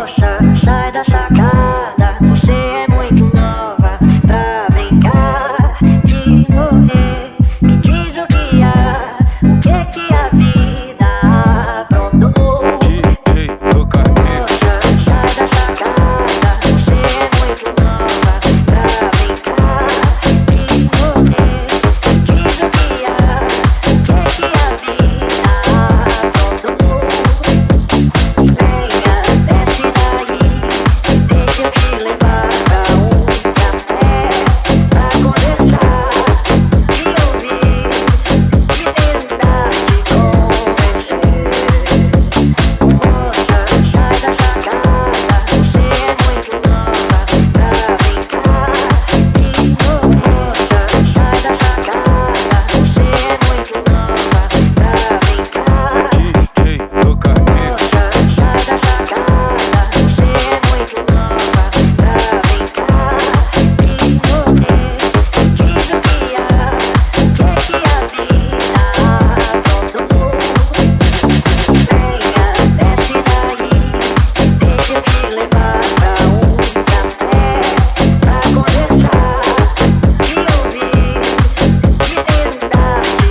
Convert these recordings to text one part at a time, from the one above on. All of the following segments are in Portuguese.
Moça, sai da sacada, você é muito nova pra brincar de morrer. Me diz o que há, o que a vida aprontou. Moça, sai da sacada, você é muito nova pra brincar de morrer. Me diz o que há, o que a vida aprontou. Venha, desce daí, deixa eu te levar pra um café, pra conversar, te ouvir, te tentar te convencer. Moça, sai da sacada, você é muito nova pra brincar de morrer. Moça, sai da sacada, você é muito nova pra brincar. Moça, sai da sacada, você é muito nova pra brincar de morrer. Diz o que há, o que a vida aprontou. Venha, desce daí, deixa eu te levar pra um café, pra conversar, te ouvir, te tentar te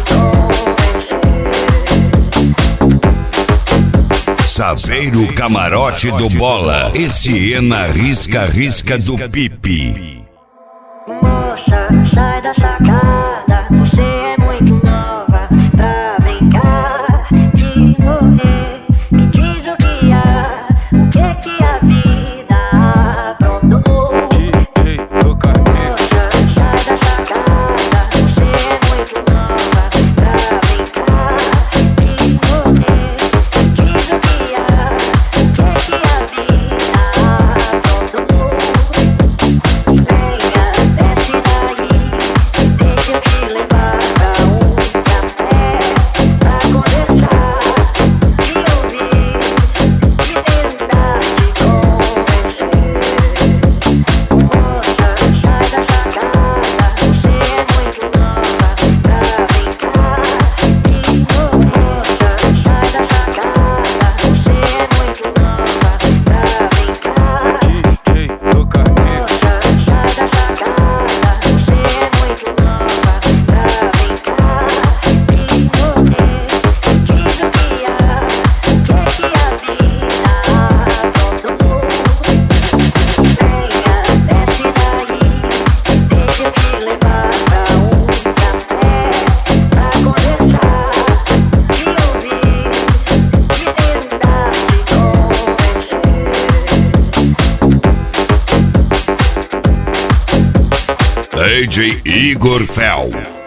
convencer. Saveiro Camarote do Bola. Esse é na risca do Pipi. Moça, sai da sacada, você é muito nova pra brincar de morrer. Me diz o que há, o que a vida aprontou. Moça, sai da sacada, você é muito nova pra brincar de morrer. Me diz o que há, o que a vida aprontou. Venha, desce daí, deixa eu te levar pra um café, pra conversar, te ouvir, te tentar te convencer. Moça, sai da sacada, você é muito nova pra brincar de morrer. Moça, sai da sacada, você é muito nova pra brincar. Moça, sai da sacada, você é muito nova pra brincar de morrer. Diz o que há, o que a vida aprontou. Venha, desce daí, deixa eu te levar pra um café, pra conversar, te ouvir, te tentar te convencer. DJ Igor Fel.